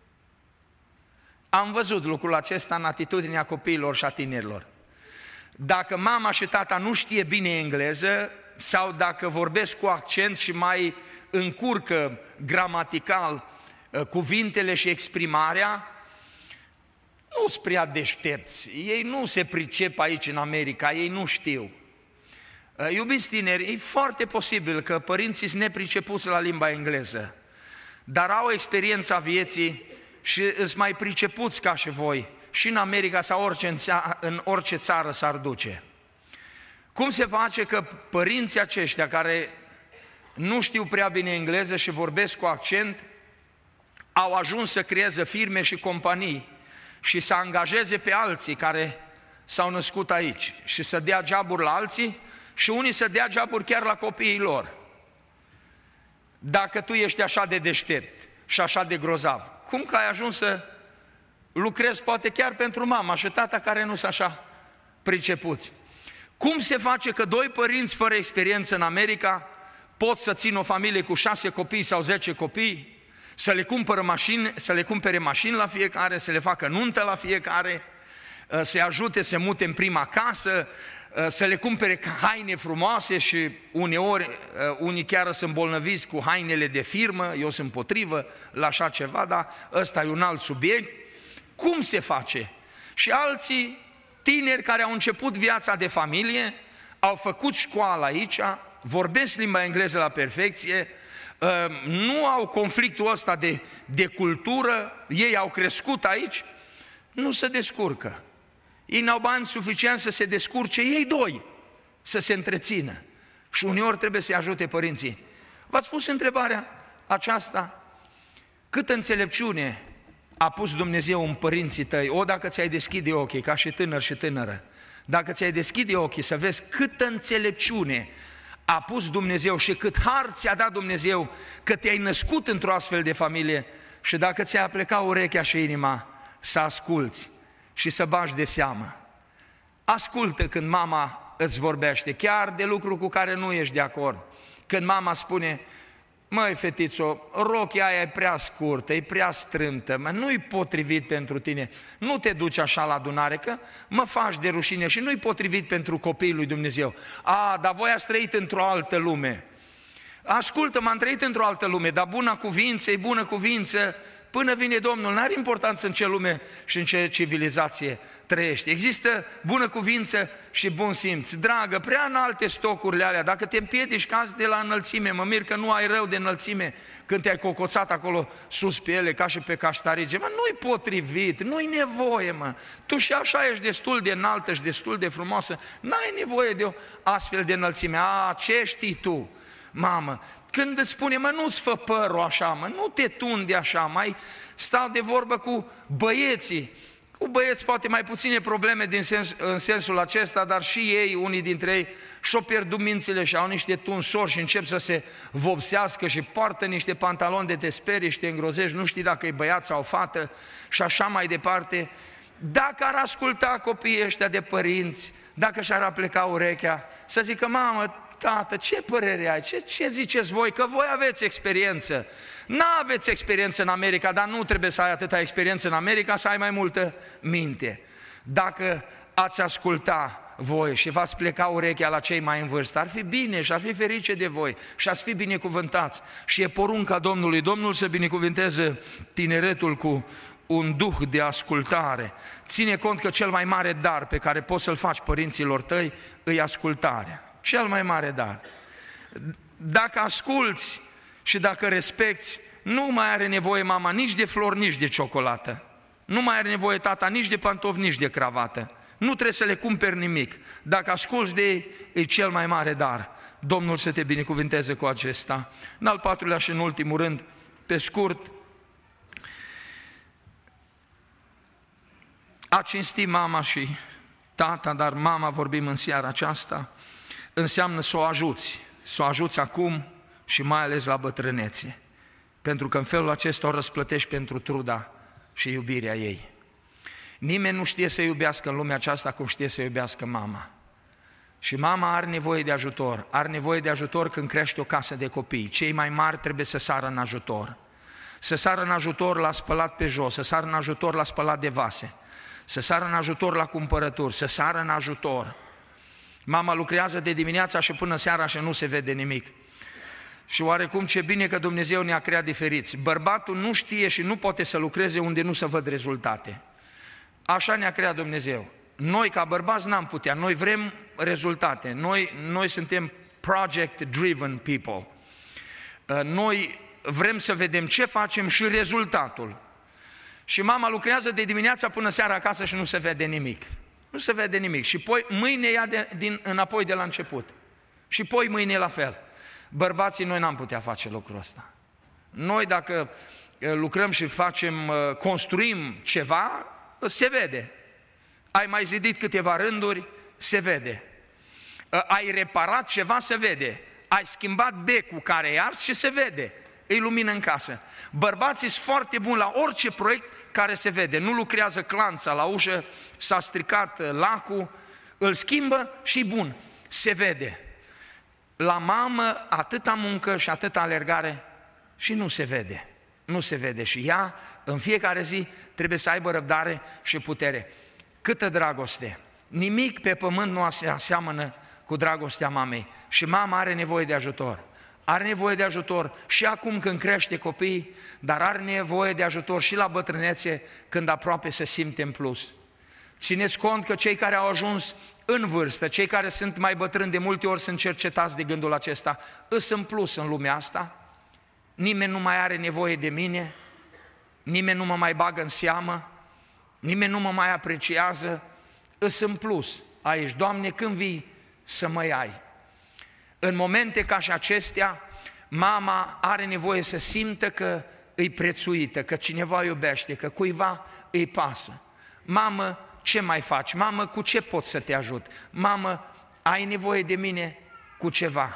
Am văzut lucrul acesta în atitudinea copiilor și a tinerilor. Dacă mama și tata nu știe bine engleză sau dacă vorbesc cu accent și mai încurcă gramatical cuvintele și exprimarea, nu sunt prea deștepți. Ei nu se pricep aici în America, ei nu știu. Iubiți tineri, e foarte posibil că părinții sunt nepricepuți la limba engleză, dar au experiența vieții și îți mai pricepuți ca și voi, și în America sau orice, în, țară, în orice țară s-ar duce. Cum se face că părinții aceștia care nu știu prea bine engleză și vorbesc cu accent, au ajuns să creeze firme și companii și să angajeze pe alții care s-au născut aici și să dea joburi la alții și unii să dea joburi chiar la copiii lor? Dacă tu ești așa de deștept și așa de grozav, cum că ai ajuns să lucrezi poate chiar pentru mama și tata care nu sunt așa pricepuți? Cum se face că doi părinți fără experiență în America pot să țină o familie cu șase copii sau zece copii, să le cumpere mașini, să le cumpere mașini la fiecare, să le facă nuntă la fiecare, să-i ajute să mute în prima casă, să le cumpere haine frumoase și uneori unii chiar sunt îmbolnăviți cu hainele de firmă, eu sunt împotrivă la așa ceva, dar ăsta e un alt subiect. Cum se face? Și alții, tineri care au început viața de familie, au făcut școală aici, vorbesc limba engleză la perfecție, nu au conflictul ăsta de, de cultură, ei au crescut aici, nu se descurcă. Ei n-au bani suficient să se descurce ei doi, să se întrețină. Și uneori trebuie să-i ajute părinții. V-ați pus întrebarea aceasta? Câtă înțelepciune a pus Dumnezeu în părinții tăi? O, dacă ți-ai deschide ochii, ca și tânăr și tânără, dacă ți-ai deschide ochii să vezi câtă înțelepciune a pus Dumnezeu și cât har ți-a dat Dumnezeu că te-ai născut într-o astfel de familie, și dacă ți-ai apleca urechea și inima să asculți și să bagi de seamă. Ascultă când mama îți vorbește, chiar de lucruri cu care nu ești de acord. Când mama spune: măi fetițo, rochia aia e prea scurtă, e prea strâmtă, mă, nu-i potrivit pentru tine, nu te duci așa la adunare, că mă faci de rușine și nu-i potrivit pentru copiii lui Dumnezeu. A, dar voi ați trăit într-o altă lume. Ascultă, m-am trăit într-o altă lume, dar bună cuvință e bună cuvință până vine Domnul. N-are importanță în ce lume și în ce civilizație trăiești. Există bună cuvință și bun simț. Dragă, prea înalte stocurile alea, dacă te împiedici cazi de la înălțime, mă mir că nu ai rău de înălțime când te-ai cocoțat acolo sus pe ele ca și pe caștarige. Mă, nu-i potrivit, nu-i nevoie, mă. Tu și așa ești destul de înaltă și destul de frumoasă, n-ai nevoie de o astfel de înălțime. A, ce știi tu, mamă? Când îți spune: mă, nu-ți fă părul așa, mă, nu te tunde așa, mai stau de vorbă cu băieții. Cu băieți poate mai puține probleme din sens, în sensul acesta, dar și ei, unii dintre ei, și-o pierdut mințile și au niște tunsori și încep să se vopsească și poartă niște pantaloni de te sperii și te îngrozești, nu știi dacă e băiat sau fată și așa mai departe. Dacă ar asculta copiii ăștia de părinți, dacă și-ar apleca urechea, să zică: mamă, tată, ce părere ai? Ce, ce ziceți voi? Că voi aveți experiență. N-aveți experiență în America, dar nu trebuie să ai atâta experiență în America, să ai mai multă minte. Dacă ați asculta voi și v-ați pleca urechea la cei mai în vârstă, ar fi bine și ar fi ferice de voi și ați fi binecuvântați. Și e porunca Domnului. Domnul să binecuvânteze tineretul cu un duh de ascultare. Ține cont că cel mai mare dar pe care poți să-l faci părinților tăi îi ascultarea. Cel mai mare dar. Dacă asculți și dacă respecti, nu mai are nevoie mama nici de flori, nici de ciocolată. Nu mai are nevoie tata nici de pantofi, nici de cravată. Nu trebuie să le cumperi nimic. Dacă asculți de ei, e cel mai mare dar. Domnul să te binecuvânteze cu acesta. În al patrulea și în ultimul rând, pe scurt, a cinsti mama și tata, dar mama, vorbim în seara aceasta, înseamnă să o ajuți, să o ajuți acum și mai ales la bătrânețe, pentru că în felul acesta o răsplătești pentru truda și iubirea ei. Nimeni nu știe să iubească în lumea aceasta cum știe să iubească mama. Și mama are nevoie de ajutor, are nevoie de ajutor când crește o casă de copii. Cei mai mari trebuie să sară în ajutor. Să sară în ajutor la spălat pe jos, să sară în ajutor la spălat de vase, să sară în ajutor la cumpărături, să sară în ajutor. Mama lucrează de dimineața și până seara și nu se vede nimic. Și oarecum ce bine că Dumnezeu ne-a creat diferiți. Bărbatul nu știe și nu poate să lucreze unde nu se văd rezultate. Așa ne-a creat Dumnezeu. Noi ca bărbați n-am putea, noi vrem rezultate, noi, noi suntem project-driven people. Noi vrem să vedem ce facem și rezultatul. Și mama lucrează de dimineața până seara acasă și nu se vede nimic. Nu se vede nimic. Și poi mâine ia de, din, înapoi de la început. Și poi mâine la fel. Bărbații, noi n-am putea face lucrul ăsta. Noi dacă lucrăm și facem, construim ceva, se vede. Ai mai zidit câteva rânduri, se vede. Ai reparat ceva, se vede. Ai schimbat becul care e ars și se vede. Îi lumină în casă. Bărbații sunt foarte buni la orice proiect care se vede. Nu lucrează clanța la ușă, s-a stricat lacul, îl schimbă și bun, se vede. La mamă atâta muncă și atâta alergare și nu se vede. Nu se vede și ea în fiecare zi trebuie să aibă răbdare și putere. Câtă dragoste! Nimic pe pământ nu se aseamănă cu dragostea mamei și mama are nevoie de ajutor. Are nevoie de ajutor și acum când crește copiii, dar are nevoie de ajutor și la bătrânețe când aproape se simte în plus. Țineți cont că cei care au ajuns în vârstă, cei care sunt mai bătrâni de multe ori sunt cercetați de gândul acesta, îs în plus în lumea asta, nimeni nu mai are nevoie de mine, nimeni nu mă mai bagă în seamă, nimeni nu mă mai apreciază, îs în plus aici, Doamne, când vii să mă iai? În momente ca și acestea, mama are nevoie să simtă că îi prețuită, că cineva iubește, că cuiva îi pasă. Mamă, ce mai faci? Mamă, cu ce pot să te ajut? Mamă, ai nevoie de mine cu ceva.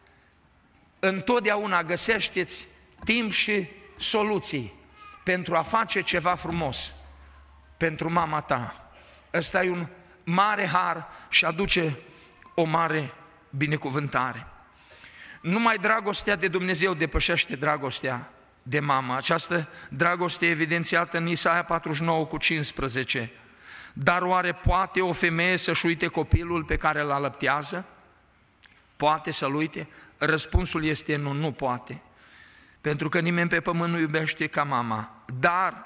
Întotdeauna găsește-ți timp și soluții pentru a face ceva frumos pentru mama ta. Ăsta e un mare har și aduce o mare binecuvântare. Numai dragostea de Dumnezeu depășește dragostea de mamă. Această dragoste e evidențiată în Isaia patruzeci și nouă cu cincisprezece. Dar oare poate o femeie să-și uite copilul pe care îl alăptează? Poate să-l uite? Răspunsul este nu, nu poate. Pentru că nimeni pe pământ nu iubește ca mama. Dar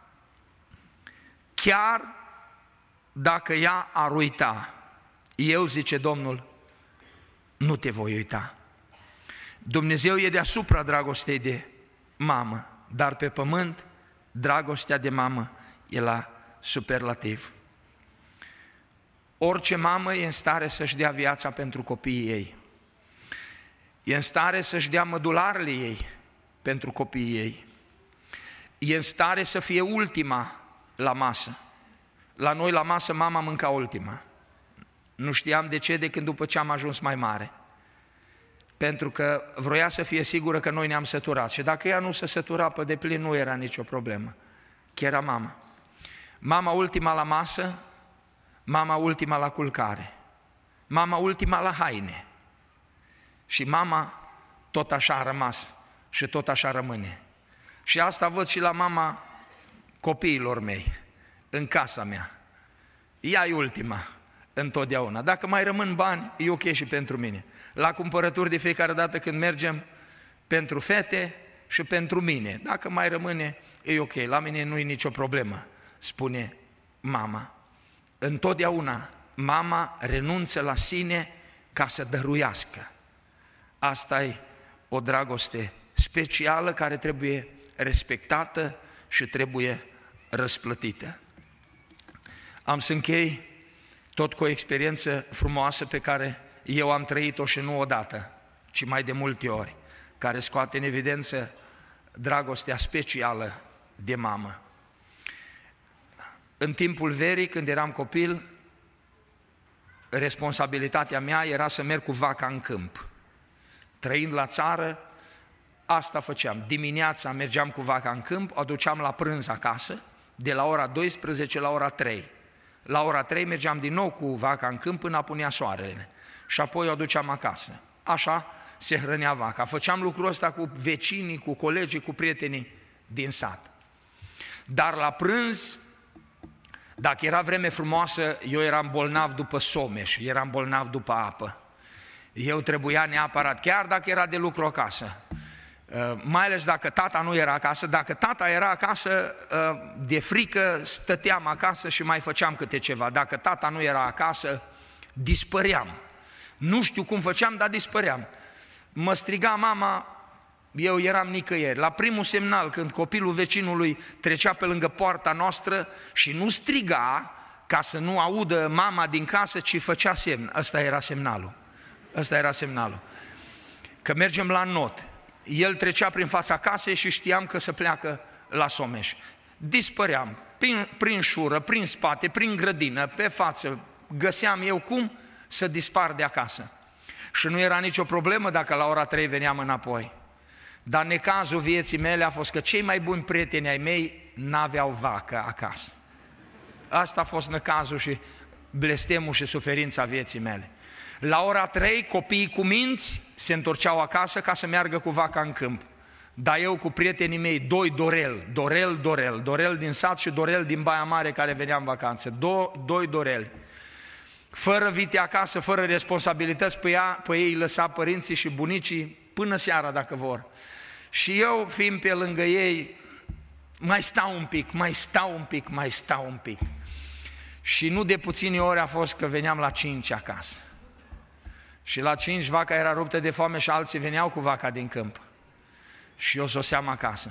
chiar dacă ea ar uita, eu, zice Domnul, nu te voi uita. Dumnezeu e deasupra dragostei de mamă, dar pe pământ dragostea de mamă e la superlativ. Orice mamă e în stare să-și dea viața pentru copiii ei. E în stare să-și dea mădularele ei pentru copiii ei. E în stare să fie ultima la masă. La noi la masă mama mânca ultima. Nu știam de ce decât după ce am ajuns mai mare. Pentru că vroia să fie sigură că noi ne-am săturat. Și dacă ea nu se sătura pe deplin, nu era nicio problemă. Că era mama. Mama ultima la masă, mama ultima la culcare, mama ultima la haine. Și mama tot așa a rămas și tot așa rămâne. Și asta văd și la mama copiilor mei, în casa mea. Ea e ultima, întotdeauna. Dacă mai rămân bani, e ok și pentru mine. La cumpărături de fiecare dată când mergem, pentru fete și pentru mine. Dacă mai rămâne, e ok, la mine nu e nicio problemă, spune mama. Întotdeauna mama renunță la sine ca să dăruiască. Asta e o dragoste specială care trebuie respectată și trebuie răsplătită. Am să închei tot cu o experiență frumoasă pe care eu am trăit-o și nu odată, ci mai de multe ori, care scoate în evidență dragostea specială de mamă. În timpul verii, când eram copil, responsabilitatea mea era să merg cu vaca în câmp. Trăind la țară, asta făceam. Dimineața mergeam cu vaca în câmp, o aduceam la prânz acasă, de la ora douăsprezece la ora trei. La ora trei mergeam din nou cu vaca în câmp până apunea soarele și apoi o aduceam acasă. Așa se hrănea vaca. Făceam lucrul ăsta cu vecinii, cu colegii, cu prietenii din sat. Dar la prânz, dacă era vreme frumoasă, eu eram bolnav după someș, eram bolnav după apă. Eu trebuia neapărat, chiar dacă era de lucru acasă, mai ales dacă tata nu era acasă. Dacă tata era acasă, de frică stăteam acasă și mai făceam câte ceva. Dacă tata nu era acasă, dispăream. Nu știu cum făceam, dar dispăream. Mă striga mama, eu eram nicăieri. La primul semnal, când copilul vecinului trecea pe lângă poarta noastră și nu striga ca să nu audă mama din casă, ci făcea semn. Ăsta era semnalul. Ăsta era semnalul. Că mergem la not. El trecea prin fața casei și știam că se pleacă la Someș. Dispăream, prin, prin șură, prin spate, prin grădină, pe față. Găseam eu cum să dispar de acasă. Și nu era nicio problemă dacă la ora trei veneam înapoi. Dar necazul vieții mele a fost că cei mai buni prieteni ai mei n-aveau vacă acasă. Asta a fost necazul și blestemul și suferința vieții mele. La ora trei, copiii cu minți se întorceau acasă ca să meargă cu vaca în câmp. Dar eu cu prietenii mei, doi Dorel, Dorel, Dorel, Dorel din sat și Dorel din Baia Mare care venea în vacanță, Do, doi Doreli. Fără vite acasă, fără responsabilități, pe, ea, pe ei lăsa părinții și bunicii până seara dacă vor. Și eu, fiind pe lângă ei, mai stau un pic, mai stau un pic, mai stau un pic. Și nu de puține ori a fost că veneam la cinci acasă. Și la cinci vaca era ruptă de foame și alții veneau cu vaca din câmp. Și eu soseam acasă.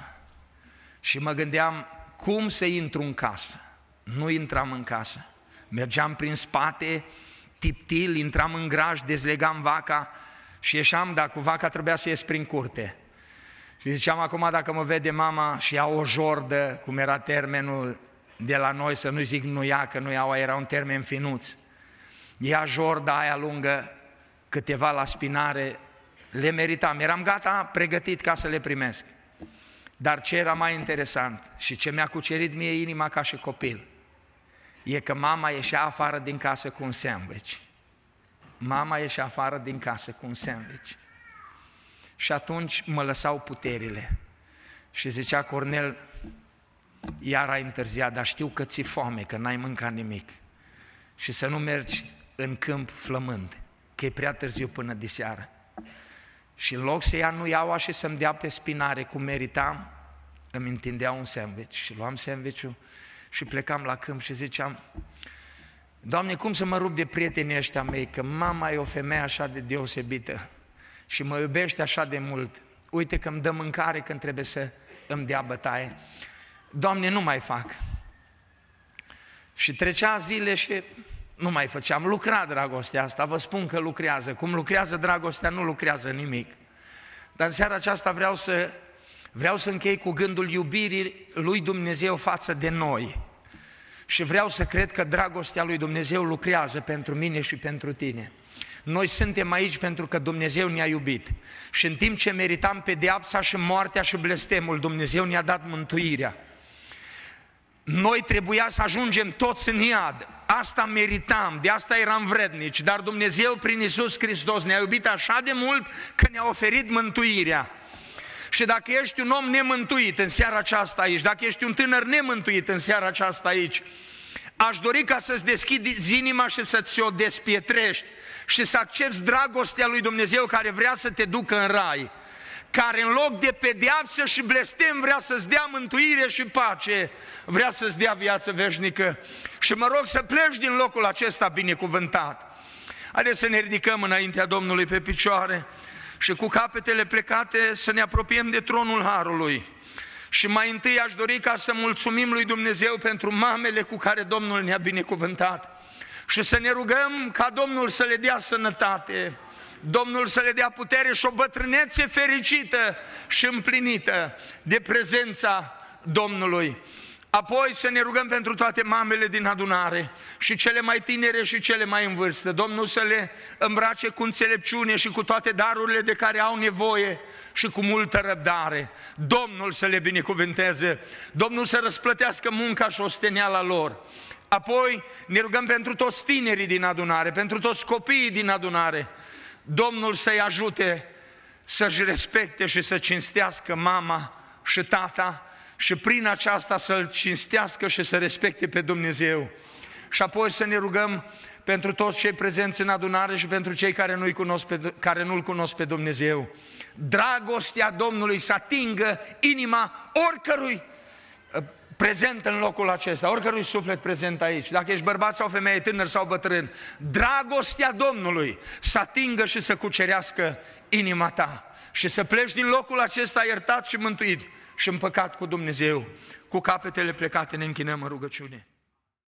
Și mă gândeam cum să intru în casă. Nu intram în casă. Mergeam prin spate, tiptil, intram în graj, dezlegam vaca și ieșeam, dar cu vaca trebuia să ies prin curte. Și ziceam acum dacă mă vede mama și ia o jordă, cum era termenul de la noi, să nu-i zic nuia, că nuiaua era un termen finuț. Ia jorda aia lungă, câteva la spinare, le meritam. Eram gata, pregătit ca să le primesc. Dar ce era mai interesant și ce mi-a cucerit mie inima ca și copil, e că mama ieșea afară din casă cu un sandwich. Mama ieșea afară din casă cu un sandwich. Și atunci mă lăsau puterile. Și zicea Cornel, iar ai întârziat, dar știu că ți-e foame, că n-ai mâncat nimic. Și să nu mergi în câmp flămând, că e prea târziu până diseară. Și în loc să ia nuiaua și să-mi dea pe spinare cum meritam, îmi întindea un sandwich. Și luam sandwich-ul și plecam la câmp și ziceam, Doamne, cum să mă rup de prietenii ăștia mei, că mama e o femeie așa de deosebită și mă iubește așa de mult. Uite că îmi dă mâncare când trebuie să îmi dea bătaie. Doamne, nu mai fac. Și trecea zile și nu mai făceam. Lucra dragostea asta, vă spun că lucrează. Cum lucrează dragostea, nu lucrează nimic. Dar în seara aceasta vreau să, vreau să închei cu gândul iubirii lui Dumnezeu față de noi. Și vreau să cred că dragostea lui Dumnezeu lucrează pentru mine și pentru tine. Noi suntem aici pentru că Dumnezeu ne-a iubit. Și în timp ce meritam pedeapsa și moartea și blestemul, Dumnezeu ne-a dat mântuirea. Noi trebuia să ajungem toți în iad. Asta meritam, de asta eram vrednici. Dar Dumnezeu prin Iisus Hristos ne-a iubit așa de mult că ne-a oferit mântuirea. Și dacă ești un om nemântuit în seara aceasta aici, dacă ești un tânăr nemântuit în seara aceasta aici, aș dori ca să-ți deschizi inima și să ți-o despietrești și să accepți dragostea lui Dumnezeu care vrea să te ducă în rai, care în loc de pedeapsă și blestem vrea să-ți dea mântuire și pace, vrea să-ți dea viață veșnică. Și mă rog să pleci din locul acesta binecuvântat. Haideți să ne ridicăm înaintea Domnului pe picioare și cu capetele plecate să ne apropiem de tronul Harului. Și mai întâi aș dori ca să mulțumim lui Dumnezeu pentru mamele cu care Domnul ne-a binecuvântat și să ne rugăm ca Domnul să le dea sănătate, Domnul să le dea putere și o bătrânețe fericită și împlinită de prezența Domnului. Apoi să ne rugăm pentru toate mamele din adunare, și cele mai tinere și cele mai în vârstă. Domnul să le îmbrace cu înțelepciune și cu toate darurile de care au nevoie și cu multă răbdare. Domnul să le binecuvânteze, Domnul să răsplătească munca și osteneala lor. Apoi ne rugăm pentru toți tinerii din adunare, pentru toți copiii din adunare. Domnul să-i ajute să-și respecte și să cinstească mama și tata și prin aceasta să-L cinstească și să respecte pe Dumnezeu. Și apoi să ne rugăm pentru toți cei prezenți în adunare și pentru cei care nu-i cunosc pe, care nu-L cunosc pe Dumnezeu. Dragostea Domnului să atingă inima oricărui prezent în locul acesta, oricărui suflet prezent aici, dacă ești bărbat sau femeie, tânăr sau bătrân, dragostea Domnului să atingă și să cucerească inima ta și să pleci din locul acesta iertat și mântuit și împăcat cu Dumnezeu. Cu capetele plecate ne închinăm în rugăciune.